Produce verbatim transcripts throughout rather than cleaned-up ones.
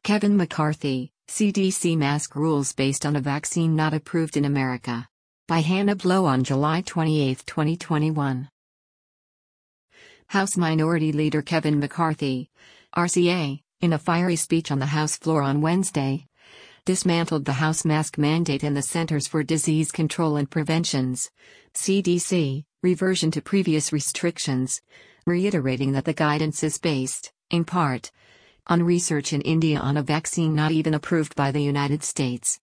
Kevin McCarthy, C D C mask rules based on a vaccine not approved in America. By Hannah Blow on July twenty-eighth, twenty twenty-one. House Minority Leader Kevin McCarthy, R C A, in a fiery speech on the House floor on Wednesday, dismantled the House mask mandate and the Centers for Disease Control and Prevention's C D C reversion to previous restrictions, reiterating that the guidance is based, in part, on research in India on a vaccine not even approved by the United States.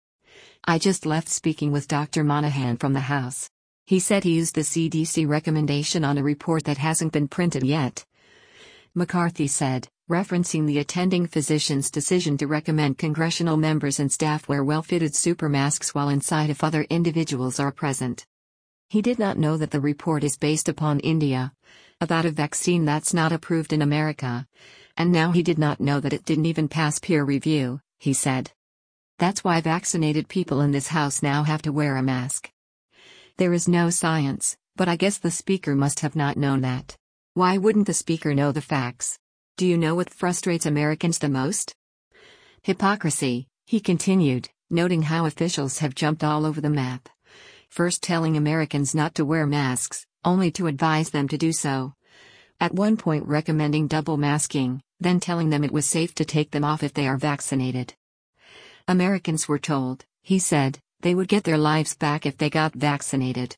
"I just left speaking with Doctor Monahan from the House. He said he used the C D C recommendation on a report that hasn't been printed yet," McCarthy said, referencing the attending physician's decision to recommend congressional members and staff wear well-fitted super masks while inside if other individuals are present. He did not know that the report is based upon India, about a vaccine that's not approved in America, and now he did not know that it didn't even pass peer review, he said. "That's why vaccinated people in this house now have to wear a mask. There is no science, but I guess the speaker must have not known that. Why wouldn't the speaker know the facts? Do you know what frustrates Americans the most? Hypocrisy," he continued, noting how officials have jumped all over the map. First telling Americans not to wear masks, only to advise them to do so. At one point recommending double masking, then telling them it was safe to take them off if they are vaccinated. Americans were told, he said, they would get their lives back if they got vaccinated.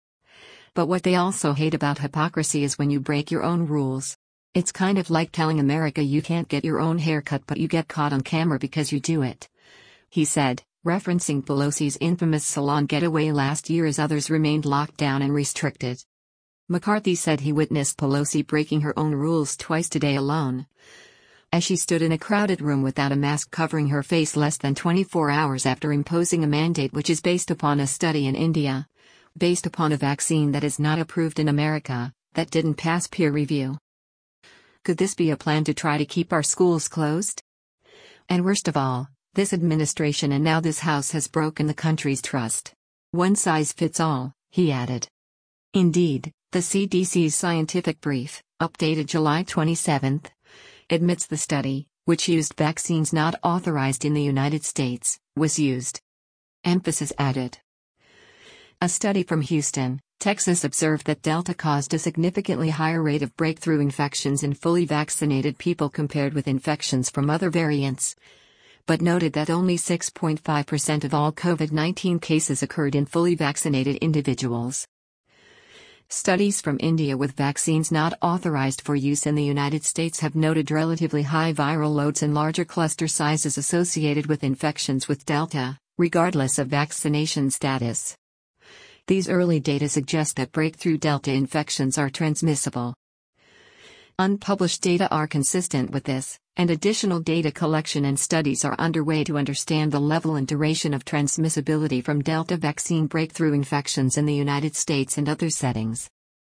But what they also hate about hypocrisy is when you break your own rules. It's kind of like telling America you can't get your own haircut but you get caught on camera because you do it, he said, referencing Pelosi's infamous salon getaway last year as others remained locked down and restricted. McCarthy said he witnessed Pelosi breaking her own rules twice today alone, as she stood in a crowded room without a mask covering her face less than twenty-four hours after imposing a mandate which is based upon a study in India, based upon a vaccine that is not approved in America, that didn't pass peer review. Could this be a plan to try to keep our schools closed? And worst of all, this administration and now this House has broken the country's trust. One size fits all, he added. Indeed, the C D C's scientific brief, updated July twenty-seventh, admits the study, which used vaccines not authorized in the United States, was used. Emphasis added. A study from Houston, Texas observed that Delta caused a significantly higher rate of breakthrough infections in fully vaccinated people compared with infections from other variants, but noted that only six point five percent of all COVID nineteen cases occurred in fully vaccinated individuals. Studies from India with vaccines not authorized for use in the United States have noted relatively high viral loads and larger cluster sizes associated with infections with Delta, regardless of vaccination status. These early data suggest that breakthrough Delta infections are transmissible. Unpublished data are consistent with this, and additional data collection and studies are underway to understand the level and duration of transmissibility from Delta vaccine breakthrough infections in the United States and other settings.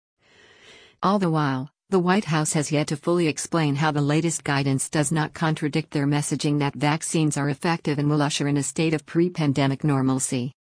All the while, the White House has yet to fully explain how the latest guidance does not contradict their messaging that vaccines are effective and will usher in a state of pre-pandemic normalcy.